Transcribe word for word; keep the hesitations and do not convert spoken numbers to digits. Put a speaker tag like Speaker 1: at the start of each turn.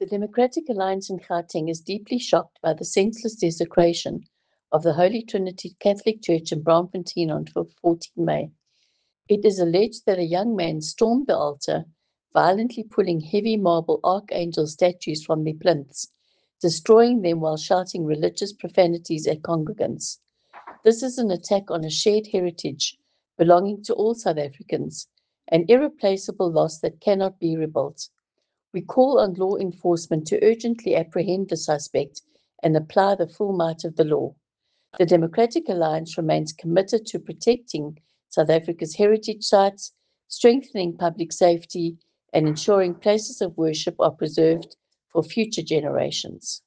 Speaker 1: The Democratic Alliance in Gauteng is deeply shocked by the senseless desecration of the Holy Trinity Catholic Church in Braamfontein on fourteenth May. It is alleged that a young man stormed the altar, violently pulling heavy marble archangel statues from their plinths, destroying them while shouting religious profanities at congregants. This is an attack on a shared heritage belonging to all South Africans, an irreplaceable loss that cannot be rebuilt. We call on law enforcement to urgently apprehend the suspect and apply the full might of the law. The Democratic Alliance remains committed to protecting South Africa's heritage sites, strengthening public safety, and ensuring places of worship are preserved for future generations.